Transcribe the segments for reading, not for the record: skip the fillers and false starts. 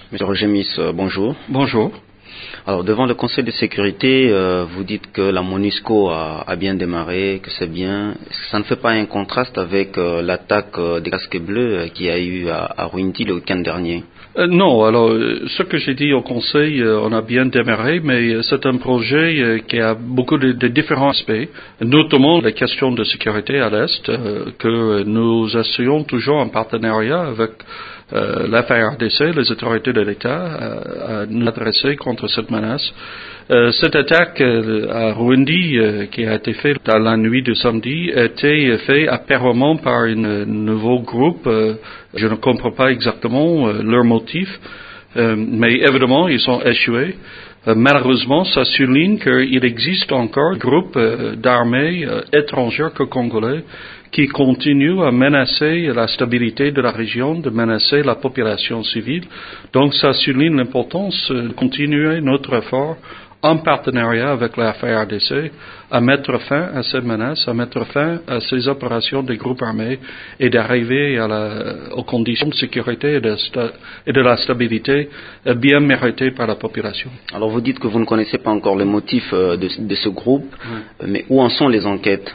Monsieur Roger Miss, bonjour. Bonjour. Alors, devant le Conseil de sécurité, vous dites que la MONUSCO a bien démarré, que c'est bien. Est-ce que ça ne fait pas un contraste avec l'attaque des casques bleus qu'il y a eu à Ruindi le week-end dernier? Non, alors, ce que j'ai dit au Conseil, on a bien démarré, mais c'est un projet qui a beaucoup de différents aspects, notamment les questions de sécurité à l'Est, que nous essayons toujours en partenariat avec la FARDC, les autorités de l'État, à nous adresser contre cette menace. Cette attaque à Ruindi, qui a été faite dans la nuit de samedi, a été faite apparemment par un nouveau groupe. Je ne comprends pas exactement leur motif, mais évidemment, ils ont échoué. Malheureusement, ça souligne qu'il existe encore un groupe d'armées étrangères que congolais qui continuent à menacer la stabilité de la région, de menacer la population civile. Donc, ça souligne l'importance de continuer notre effort en partenariat avec la FARDC à mettre fin à ces menaces, à mettre fin à ces opérations des groupes armés et d'arriver aux conditions de sécurité et de la stabilité bien méritées par la population. Alors vous dites que vous ne connaissez pas encore les motifs de ce groupe, mais où en sont les enquêtes?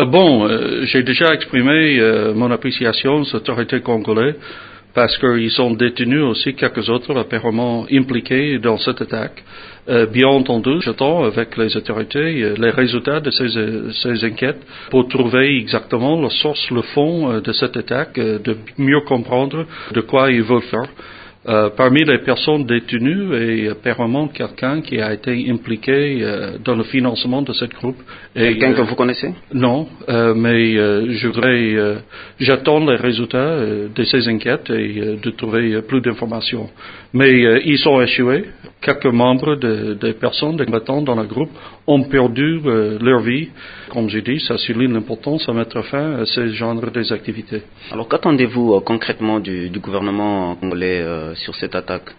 J'ai déjà exprimé mon appréciation aux autorités congolaises parce qu'ils ont détenu aussi quelques autres apparemment impliqués dans cette attaque. Bien entendu, j'attends avec les autorités les résultats de ces enquêtes pour trouver exactement la source, le fond de cette attaque, de mieux comprendre de quoi ils veulent faire. Parmi les personnes détenues est apparemment quelqu'un qui a été impliqué dans le financement de ce groupe. Quelqu'un que vous connaissez? Non, mais j'attends les résultats de ces enquêtes et de trouver plus d'informations. Mais ils ont échoué. Quelques membres des personnes, des combattants dans le groupe ont perdu leur vie. Comme j'ai dit, ça souligne l'importance à mettre fin à ce genre d'activités. Alors qu'attendez-vous concrètement du gouvernement congolais sur cette attaque?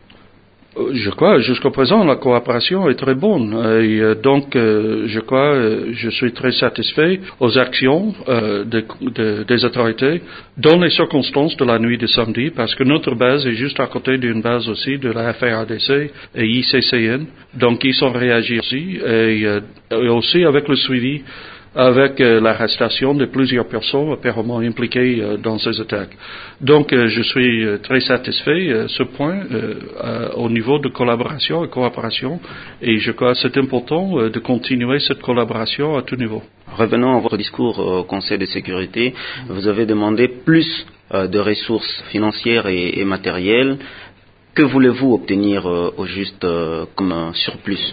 Je crois, jusqu'à présent, la coopération est très bonne. Et donc, je crois, je suis très satisfait aux actions des autorités dans les circonstances de la nuit de samedi, parce que notre base est juste à côté d'une base aussi de la FARDC et ICCN. Donc, ils ont réagi aussi, et aussi avec le suivi, avec l'arrestation de plusieurs personnes apparemment impliquées dans ces attaques. Donc, je suis très satisfait à ce point au niveau de collaboration et coopération, et je crois que c'est important de continuer cette collaboration à tout niveau. Revenons à votre discours au Conseil de sécurité. Vous avez demandé plus de ressources financières et matérielles. Que voulez-vous obtenir au juste comme un surplus?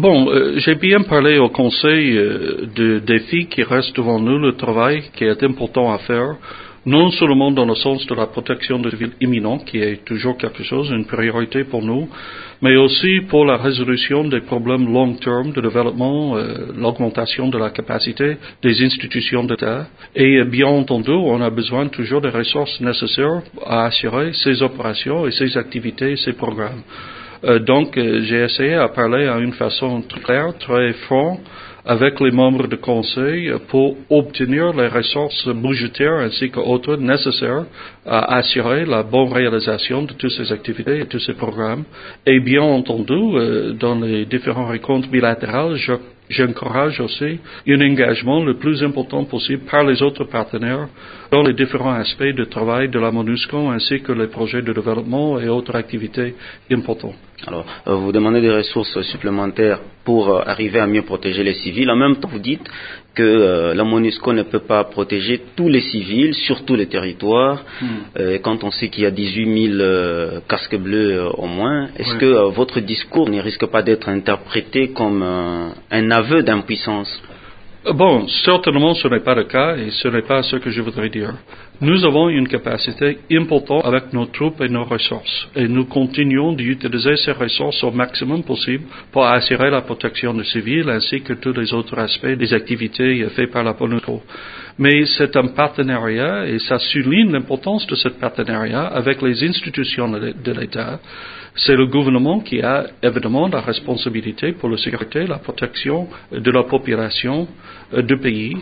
J'ai bien parlé au Conseil de défis qui restent devant nous, le travail qui est important à faire, non seulement dans le sens de la protection des civils imminents, qui est toujours quelque chose, une priorité pour nous, mais aussi pour la résolution des problèmes long terme de développement, l'augmentation de la capacité des institutions d'État. Et bien entendu, on a besoin toujours des ressources nécessaires à assurer ces opérations et ces activités, ces programmes. Donc, j'ai essayé à parler à une façon très claire, très franche, avec les membres du Conseil pour obtenir les ressources budgétaires ainsi qu'autres nécessaires à assurer la bonne réalisation de toutes ces activités et tous ces programmes. Et bien entendu, dans les différents rencontres bilatérales, j'encourage aussi un engagement le plus important possible par les autres partenaires dans les différents aspects de travail de la MONUSCO ainsi que les projets de développement et autres activités importantes. Alors, vous demandez des ressources supplémentaires pour arriver à mieux protéger les civils. En même temps, vous dites que la MONUSCO ne peut pas protéger tous les civils sur tous les territoires. Quand on sait qu'il y a 18 000 casques bleus au moins, est-ce que votre discours ne risque pas d'être interprété comme un aveu d'impuissance? Certainement ce n'est pas le cas et ce n'est pas ce que je voudrais dire. Nous avons une capacité importante avec nos troupes et nos ressources et nous continuons d'utiliser ces ressources au maximum possible pour assurer la protection des civils ainsi que tous les autres aspects des activités faites par la MONUSCO. Mais c'est un partenariat et ça souligne l'importance de ce partenariat avec les institutions de l'État. C'est le gouvernement qui a évidemment la responsabilité pour la sécurité, la protection de la population du pays.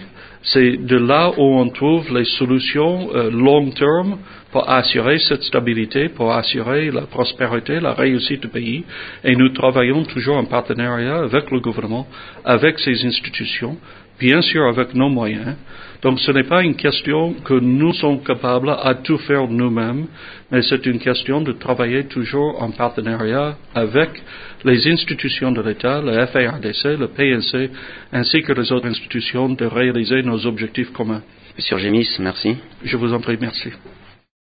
C'est de là où on trouve les solutions long terme pour assurer cette stabilité, pour assurer la prospérité, la réussite du pays. Et nous travaillons toujours en partenariat avec le gouvernement, avec ses institutions, bien sûr avec nos moyens. Donc ce n'est pas une question que nous sommes capables à tout faire nous-mêmes, mais c'est une question de travailler toujours en partenariat avec les institutions de l'État, le FARDC, le PNC, ainsi que les autres institutions, de réaliser nos objectifs communs. Monsieur Gémis, merci. Je vous en prie, merci.